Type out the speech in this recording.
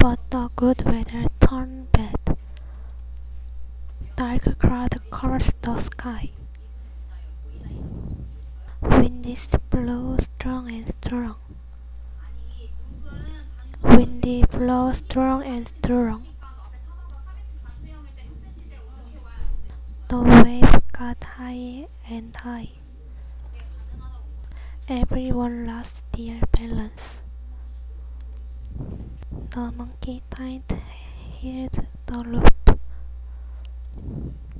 But the good weather turned bad. Dark cloud covers the sky. Winds blow strong and strong. Windy blow strong and strong. The wave got high and high. Everyone lost their balance. The monkey tied held the rope.